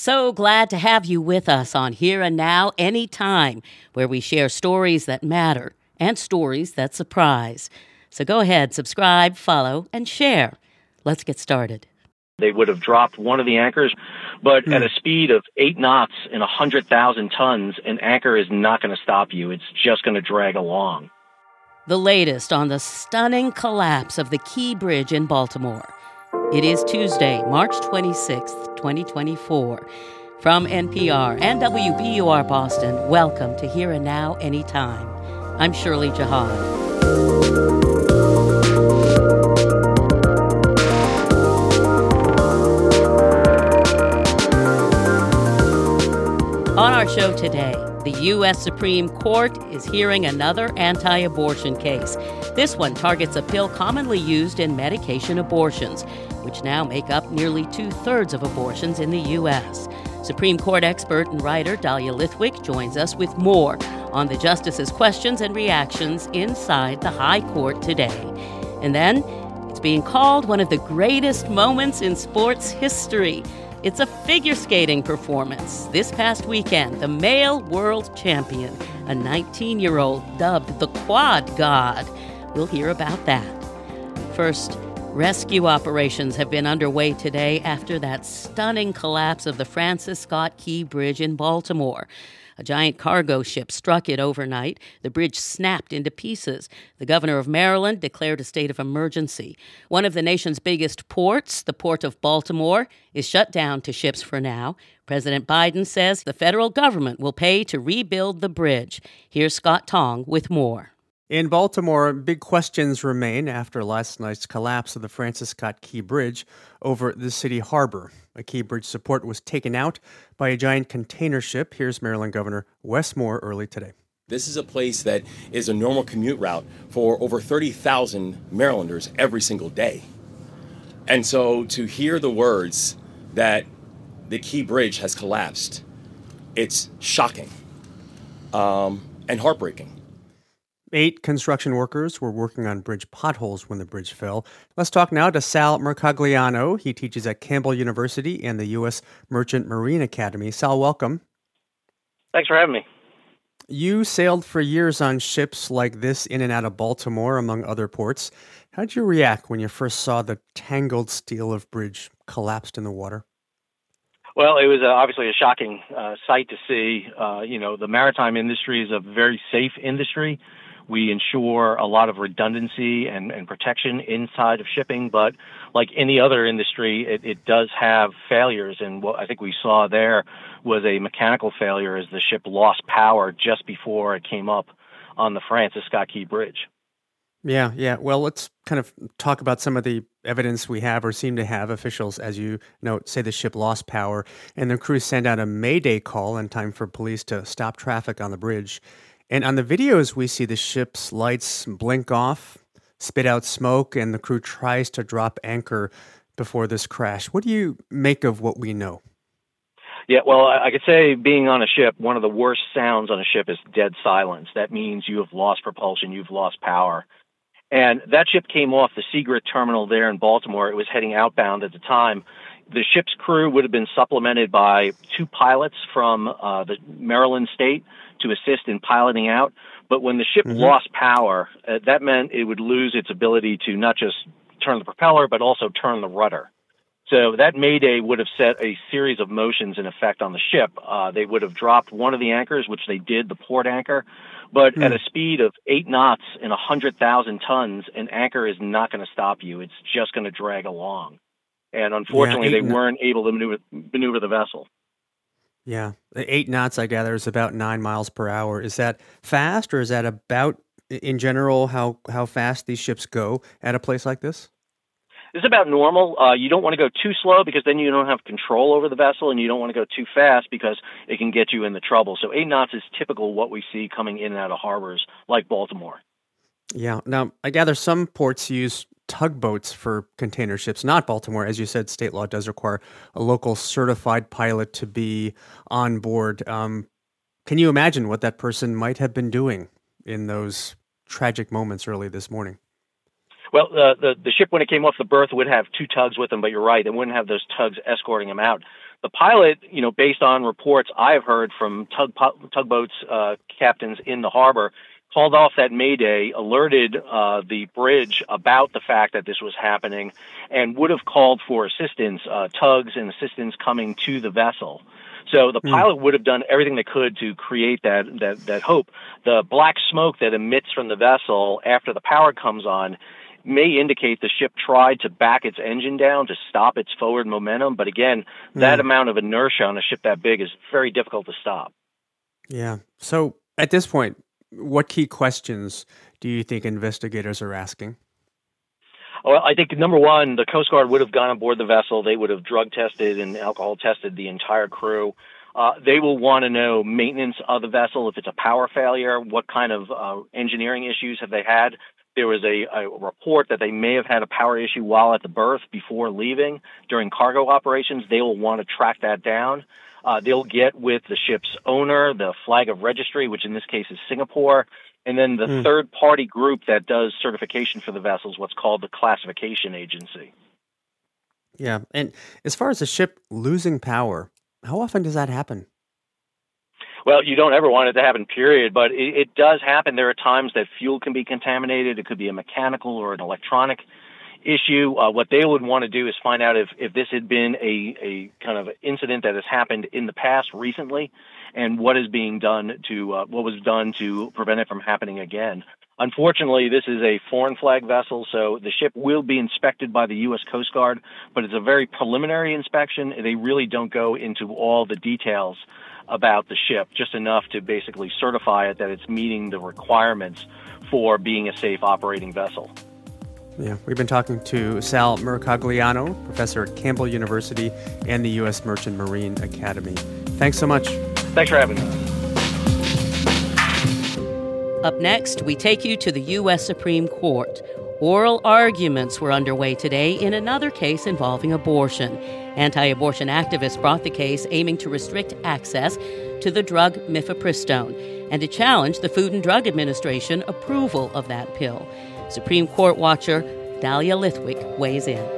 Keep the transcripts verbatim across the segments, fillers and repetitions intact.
So glad to have you with us on Here and Now Anytime, where we share stories that matter and stories that surprise. So go ahead, subscribe, follow, and share. Let's get started. They would have dropped one of the anchors, but mm. at a speed of eight knots and one hundred thousand tons, an anchor is not going to stop you. It's just going to drag along. The latest on the stunning collapse of the Key Bridge in Baltimore. It is Tuesday, March twenty-sixth, twenty twenty-four. From N P R and W B U R Boston, welcome to Here and Now Anytime. I'm Shirley Jihad. On our show today, the U S Supreme Court is hearing another anti-abortion case. This one targets a pill commonly used in medication abortions, which now make up nearly two-thirds of abortions in the U S. Supreme Court expert and writer Dahlia Lithwick joins us with more on the justices' questions and reactions inside the High Court today. And then, it's being called one of the greatest moments in sports history. It's a figure skating performance. This past weekend, the male world champion, a nineteen-year-old dubbed the Quad God. We'll hear about that. First, rescue operations have been underway today after that stunning collapse of the Francis Scott Key Bridge in Baltimore. A giant cargo ship struck it overnight. The bridge snapped into pieces. The governor of Maryland declared a state of emergency. One of the nation's biggest ports, the Port of Baltimore, is shut down to ships for now. President Biden says the federal government will pay to rebuild the bridge. Here's Scott Tong with more. In Baltimore, big questions remain after last night's collapse of the Francis Scott Key Bridge over the city harbor. A Key Bridge support was taken out by a giant container ship. Here's Maryland Governor Wes Moore early today. This is a place that is a normal commute route for over thirty thousand Marylanders every single day. And so to hear the words that the Key Bridge has collapsed, it's shocking um, and heartbreaking. Eight construction workers were working on bridge potholes when the bridge fell. Let's talk now to Sal Mercogliano. He teaches at Campbell University and the U S Merchant Marine Academy. Sal, welcome. Thanks for having me. You sailed for years on ships like this in and out of Baltimore, among other ports. How did you react when you first saw the tangled steel of bridge collapsed in the water? Well, it was uh, obviously a shocking uh, sight to see. Uh, you know, the maritime industry is a very safe industry. We ensure a lot of redundancy and, and protection inside of shipping, but like any other industry, it, it does have failures. And what I think we saw there was a mechanical failure as the ship lost power just before it came up on the Francis Scott Key Bridge. Yeah, yeah. Well, let's kind of talk about some of the evidence we have or seem to have. Officials, as you note, say the ship lost power, and the crew sent out a mayday call in time for police to stop traffic on the bridge. And on the videos, we see the ship's lights blink off, spit out smoke, and the crew tries to drop anchor before this crash. What do you make of what we know? Yeah, well, I could say being on a ship, one of the worst sounds on a ship is dead silence. That means you have lost propulsion, you've lost power. And that ship came off the Seagirt terminal there in Baltimore. It was heading outbound at the time. The ship's crew would have been supplemented by two pilots from uh, the Maryland state to assist in piloting out. But when the ship mm-hmm. lost power, uh, that meant it would lose its ability to not just turn the propeller, but also turn the rudder. So that mayday would have set a series of motions in effect on the ship. Uh, they would have dropped one of the anchors, which they did, the port anchor. But mm. at a speed of eight knots and one hundred thousand tons, an anchor is not going to stop you. It's just going to drag along. And unfortunately, yeah, they weren't able to maneuver, maneuver the vessel. Yeah. Eight knots, I gather, is about nine miles per hour. Is that fast, or is that about, in general, how, how fast these ships go at a place like this? This is about normal. Uh, you don't want to go too slow because then you don't have control over the vessel, and you don't want to go too fast because it can get you into trouble. So eight knots is typical what we see coming in and out of harbors like Baltimore. Yeah. Now, I gather some ports use tugboats for container ships, not Baltimore. As you said, state law does require a local certified pilot to be on board. Um, can you imagine what that person might have been doing in those tragic moments early this morning? Well, uh, the the ship, when it came off the berth, would have two tugs with them, but you're right, they wouldn't have those tugs escorting them out. the pilot, you know, based on reports I've heard from tug tugboats uh, captains in the harbor, called off that Mayday, alerted uh, the bridge about the fact that this was happening, and would have called for assistance, uh, tugs and assistance coming to the vessel. So the pilot would have done everything they could to create that, that, that hope. The black smoke that emits from the vessel after the power comes on may indicate the ship tried to back its engine down to stop its forward momentum. But again, that mm. amount of inertia on a ship that big is very difficult to stop. Yeah. So at this point, what key questions do you think investigators are asking? Well, I think, number one, the Coast Guard would have gone aboard the vessel. They would have drug tested and alcohol tested the entire crew. Uh, they will want to know maintenance of the vessel. If it's a power failure, what kind of uh, engineering issues have they had? There was a, a report that they may have had a power issue while at the berth before leaving during cargo operations. They will want to track that down. Uh, they'll get with the ship's owner, the flag of registry, which in this case is Singapore, and then the mm. third-party group that does certification for the vessels, what's called the classification agency. Yeah, and as far as the ship losing power, how often does that happen? Well, you don't ever want it to happen, period, but it, it does happen. There are times that fuel can be contaminated. It could be a mechanical or an electronic issue. Uh, what they would want to do is find out if, if this had been a, a kind of incident that has happened in the past recently, and what is being done to uh, what was done to prevent it from happening again. Unfortunately, this is a foreign flag vessel, so the ship will be inspected by the U S Coast Guard, but it's a very preliminary inspection. They really don't go into all the details about the ship, just enough to basically certify it that it's meeting the requirements for being a safe operating vessel. Yeah, we've been talking to Sal Mercogliano, professor at Campbell University and the U S Merchant Marine Academy. Thanks so much. Thanks for having me. Up next, we take you to the U S Supreme Court. Oral arguments were underway today in another case involving abortion. Anti-abortion activists brought the case aiming to restrict access to the drug mifepristone and to challenge the Food and Drug Administration approval of that pill. Supreme Court watcher Dahlia Lithwick weighs in.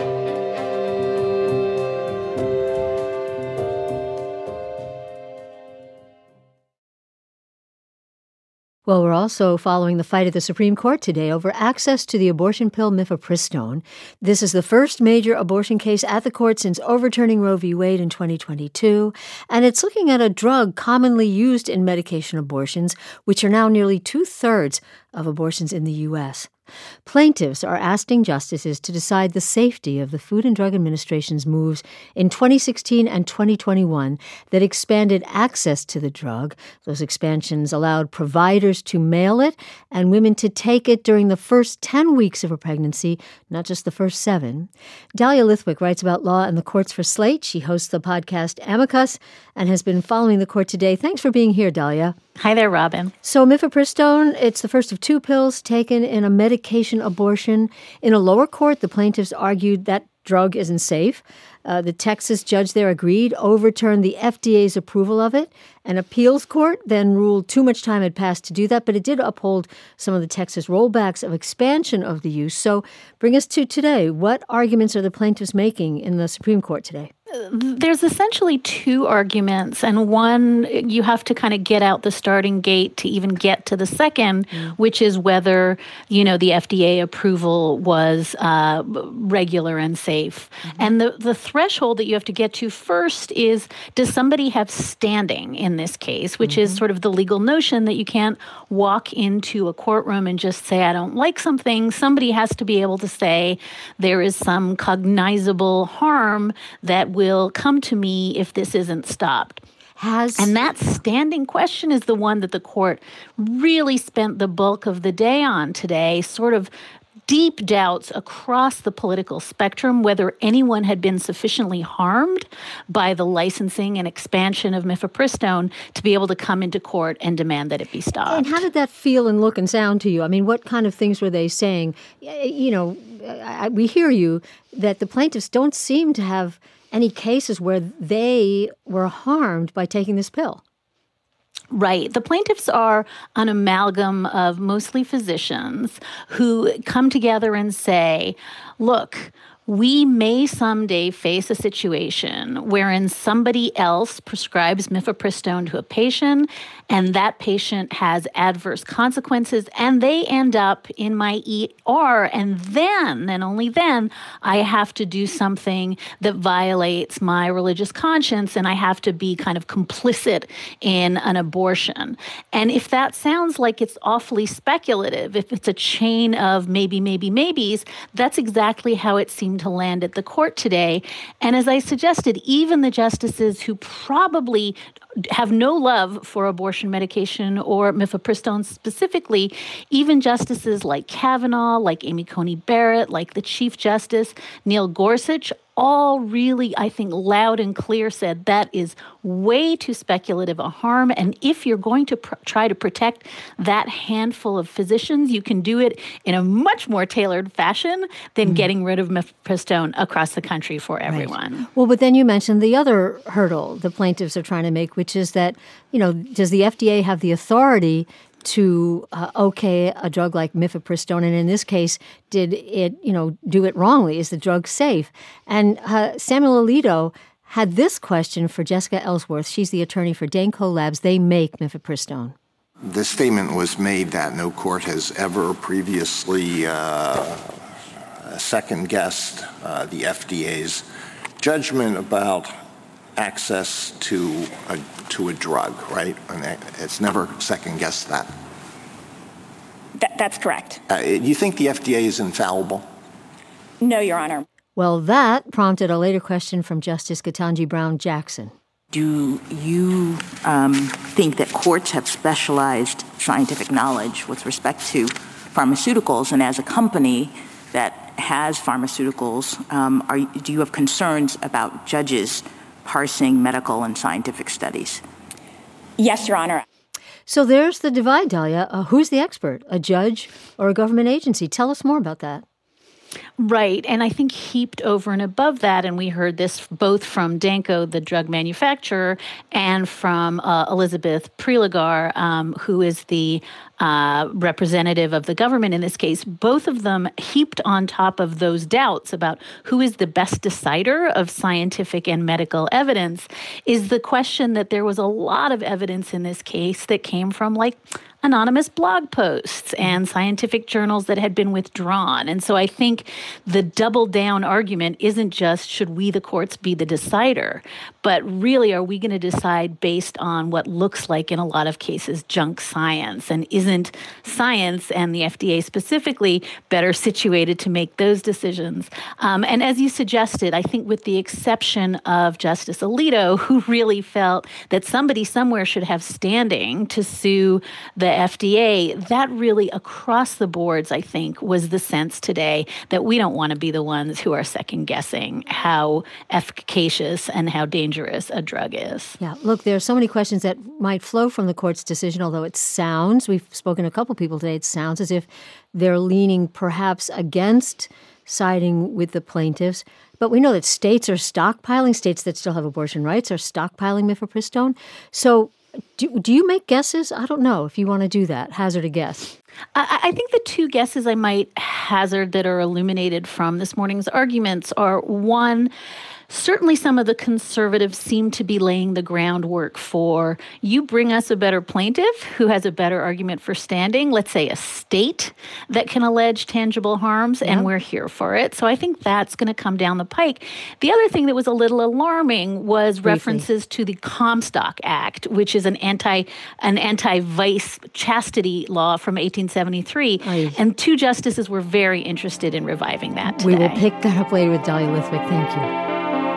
Well, we're also following the fight at the Supreme Court today over access to the abortion pill mifepristone. This is the first major abortion case at the court since overturning Roe v. Wade in twenty twenty-two, and it's looking at a drug commonly used in medication abortions, which are now nearly two-thirds of abortions in the U S Plaintiffs are asking justices to decide the safety of the Food and Drug Administration's moves in twenty sixteen and twenty twenty-one that expanded access to the drug. Those expansions allowed providers to mail it and women to take it during the first ten weeks of a pregnancy, not just the first seven. Dahlia Lithwick writes about law and the courts for Slate. She hosts the podcast Amicus and has been following the court today. Thanks for being here, Dahlia. Hi there, Robin. So mifepristone, it's the first of two pills taken in a medication abortion. In a lower court, the plaintiffs argued that drug isn't safe. Uh, the Texas judge there agreed, overturned the F D A's approval of it. An appeals court then ruled too much time had passed to do that, but it did uphold some of the Texas rollbacks of expansion of the use. So bring us to today. What arguments are the plaintiffs making in the Supreme Court today? There's essentially two arguments, and one, you have to kind of get out the starting gate to even get to the second, mm. which is whether, you know, the F D A approval was uh, regular and safe. Mm-hmm. And the, the threshold that you have to get to first is, does somebody have standing in this case, which mm-hmm. is sort of the legal notion that you can't walk into a courtroom and just say, I don't like something. Somebody has to be able to say there is some cognizable harm that will come to me if this isn't stopped. Has and that standing question is the one that the court really spent the bulk of the day on today, sort of deep doubts across the political spectrum whether anyone had been sufficiently harmed by the licensing and expansion of mifepristone to be able to come into court and demand that it be stopped. And how did that feel and look and sound to you? I mean, what kind of things were they saying? You know, I, we hear you that the plaintiffs don't seem to have any cases where they were harmed by taking this pill. Right. The plaintiffs are an amalgam of mostly physicians who come together and say, look, we may someday face a situation wherein somebody else prescribes mifepristone to a patient, and that patient has adverse consequences, and they end up in my E R, and then, and only then, I have to do something that violates my religious conscience, and I have to be kind of complicit in an abortion. And if that sounds like it's awfully speculative, if it's a chain of maybe, maybe, maybes, that's exactly how it seemed to land at the court today. And as I suggested, even the justices who probably have no love for abortion medication or mifepristone specifically, even justices like Kavanaugh, like Amy Coney Barrett, like the Chief Justice, Neil Gorsuch, all really, I think, loud and clear said that is way too speculative a harm. And if you're going to pr- try to protect that handful of physicians, you can do it in a much more tailored fashion than mm. getting rid of mifepristone across the country for everyone. Right. Well, but then you mentioned the other hurdle the plaintiffs are trying to make, which is that, you know, does the F D A have the authority to uh, okay a drug like mifepristone, and in this case, did it, you know, do it wrongly? Is the drug safe? And uh, Samuel Alito had this question for Jessica Ellsworth. She's the attorney for Danco Labs. They make mifepristone. The statement was made that no court has ever previously uh, second-guessed uh, the F D A's judgment about access to a to a drug, right? And it's never second-guessed that. Th- that's correct. Uh, do you think the F D A is infallible? No, Your Honor. Well, that prompted a later question from Justice Ketanji Brown Jackson. Do you um, think that courts have specialized scientific knowledge with respect to pharmaceuticals? And as a company that has pharmaceuticals, um, are, do you have concerns about judges parsing medical and scientific studies? Yes, Your Honor. So there's the divide, Dahlia. Uh, who's the expert, a judge or a government agency? Tell us more about that. Right. And I think heaped over and above that, and we heard this both from Danco, the drug manufacturer, and from uh, Elizabeth Prelogar, um, who is the uh, representative of the government in this case, both of them heaped on top of those doubts about who is the best decider of scientific and medical evidence, is the question that there was a lot of evidence in this case that came from, like, anonymous blog posts and scientific journals that had been withdrawn. And so I think the double down argument isn't just should we, the courts, be the decider, but really are we going to decide based on what looks like in a lot of cases junk science, and isn't science and the F D A specifically better situated to make those decisions? Um, and as you suggested, I think with the exception of Justice Alito, who really felt that somebody somewhere should have standing to sue the F D A, that really across the boards, I think, was the sense today that we don't want to be the ones who are second guessing how efficacious and how dangerous a drug is. Yeah, look, there are so many questions that might flow from the court's decision, although it sounds, we've spoken to a couple people today, it sounds as if they're leaning perhaps against siding with the plaintiffs. But we know that states are stockpiling, states that still have abortion rights are stockpiling mifepristone. So Do, do you make guesses? I don't know if you want to do that. Hazard a guess. I, I think the two guesses I might hazard that are illuminated from this morning's arguments are, one, certainly some of the conservatives seem to be laying the groundwork for, you bring us a better plaintiff who has a better argument for standing, let's say a state that can allege tangible harms, yeah. and we're here for it. So I think that's going to come down the pike. The other thing that was a little alarming was Briefly. references to the Comstock Act, which is an anti an anti-vice chastity law from eighteen seventy-three. Aye. And two justices were very interested in reviving that today. We will pick that up later with Dahlia Lithwick. Thank you.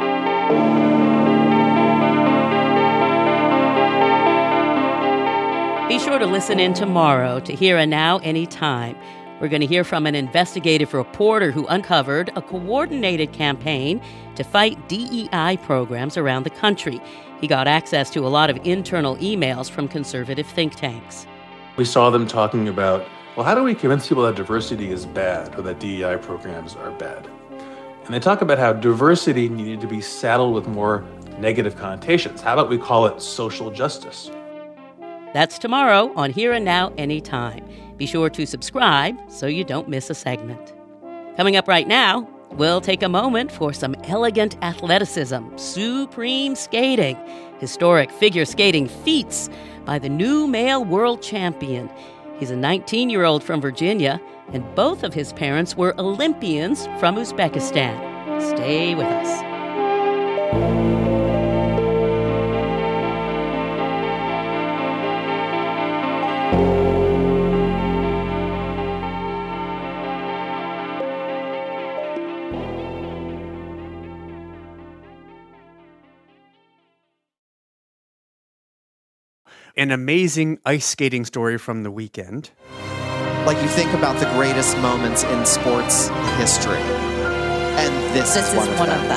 Be sure to listen in tomorrow to Here and Now Anytime. We're going to hear from an investigative reporter who uncovered a coordinated campaign to fight D E I programs around the country. He got access to a lot of internal emails from conservative think tanks. We saw them talking about, well, how do we convince people that diversity is bad or that D E I programs are bad? And they talk about how diversity needed to be saddled with more negative connotations. How about we call it social justice? That's tomorrow on Here and Now Anytime. Be sure to subscribe so you don't miss a segment. Coming up right now, We'll take a moment for some elegant athleticism, supreme skating, historic figure skating feats by the new male world champion. He's a nineteen-year-old from Virginia, and both of his parents were Olympians from Uzbekistan. Stay with us. An amazing ice skating story from the weekend. Like, you think about the greatest moments in sports history, and this, this is one, is of, one them. of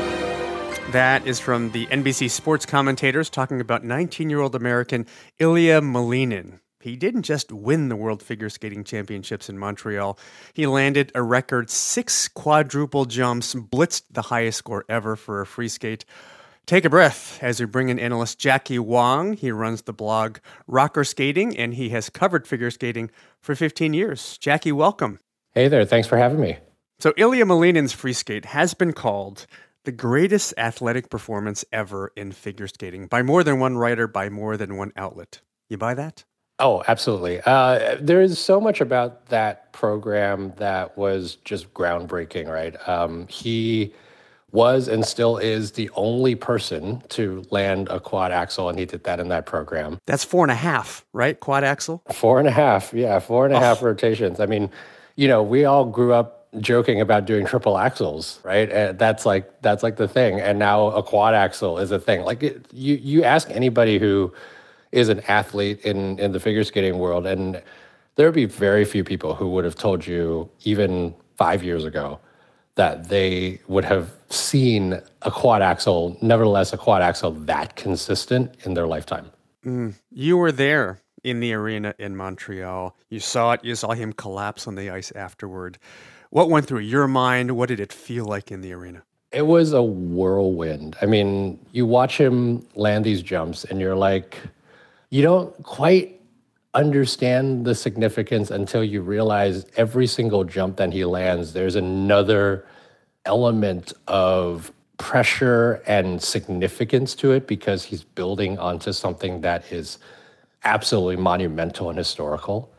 them. That is from the N B C sports commentators talking about nineteen-year-old American Ilya Malinin. He didn't just win the World Figure Skating Championships in Montreal. He landed a record six quadruple jumps, blitzed the highest score ever for a free skate. Take a breath as we bring in analyst Jackie Wong. He runs the blog Rocker Skating, and he has covered figure skating for fifteen years. Jackie, welcome. Hey there. Thanks for having me. So Ilya Malinin's free skate has been called the greatest athletic performance ever in figure skating by more than one writer, by more than one outlet. You buy that? Oh, absolutely. Uh, there is so much about that program that was just groundbreaking, right? Um, he was and still is the only person to land a quad axel, and he did that in that program. That's four and a half, right? Quad axel? Four and a half, yeah, four and a oh. half rotations. I mean, you know, we all grew up joking about doing triple axels, right? And that's like that's like the thing. And now a quad axel is a thing. Like it, you, you ask anybody who is an athlete in in the figure skating world, and there would be very few people who would have told you even five years ago that they would have seen a quad axel, nevertheless a quad axel that consistent in their lifetime. Mm. You were there in the arena in Montreal. You saw it. You saw him collapse on the ice afterward. What went through your mind? What did it feel like in the arena? It was a whirlwind. I mean, you watch him land these jumps and you're like, you don't quite understand the significance until you realize every single jump that he lands, there's another element of pressure and significance to it because he's building onto something that is absolutely monumental and historical.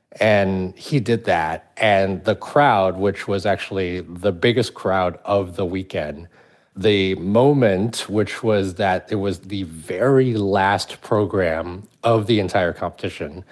And he did that. And the crowd, which was actually the biggest crowd of the weekend, the moment, which was that it was the very last program of the entire competition,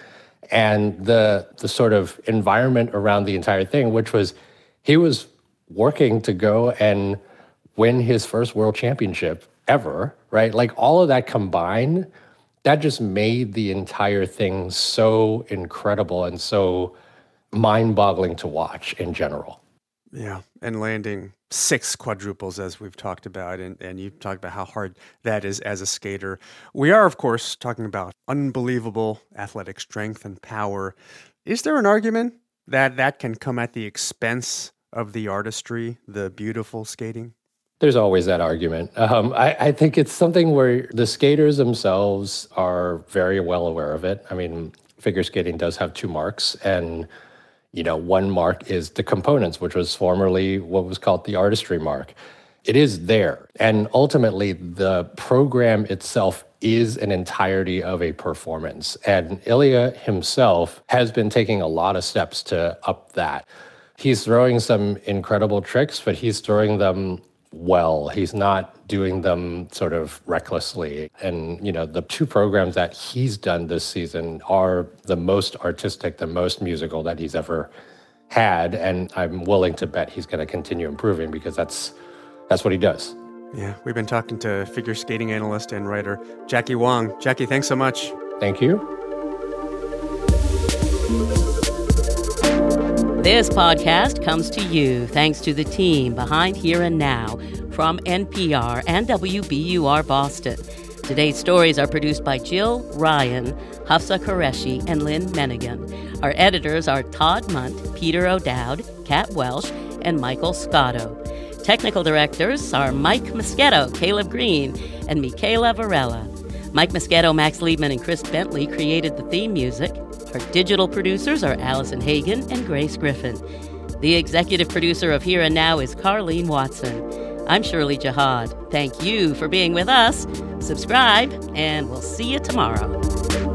and the the sort of environment around the entire thing, which was he was working to go and win his first world championship ever, right? Like all of that combined, that just made the entire thing so incredible and so mind-boggling to watch in general. Yeah, and landing six quadruples, as we've talked about, and, and you've talked about how hard that is as a skater. We are, of course, talking about unbelievable athletic strength and power. Is there an argument that that can come at the expense of the artistry, the beautiful skating? There's always that argument. Um, I, I think it's something where the skaters themselves are very well aware of it. I mean, figure skating does have two marks, and you know, one mark is the components, which was formerly what was called the artistry mark. It is there. And ultimately, the program itself is an entirety of a performance. And Ilya himself has been taking a lot of steps to up that. He's throwing some incredible tricks, but he's throwing them well. He's not doing them sort of recklessly. And, you know, the two programs that he's done this season are the most artistic, the most musical that he's ever had. And I'm willing to bet he's going to continue improving because that's that's what he does. Yeah, we've been talking to figure skating analyst and writer Jackie Wong. Jackie, thanks so much. Thank you. This podcast comes to you thanks to the team behind Here and Now from N P R and W B U R Boston. Today's stories are produced by Jill Ryan, Hafsa Qureshi, and Lynn Menigan. Our editors are Todd Munt, Peter O'Dowd, Kat Welsh, and Michael Scotto. Technical directors are Mike Moschetto, Caleb Green, and Michaela Varela. Mike Moschetto, Max Liebman, and Chris Bentley created the theme music. Our digital producers are Allison Hagen and Grace Griffin. The executive producer of Here and Now is Carleen Watson. I'm Shirley Jihad. Thank you for being with us. Subscribe, and we'll see you tomorrow.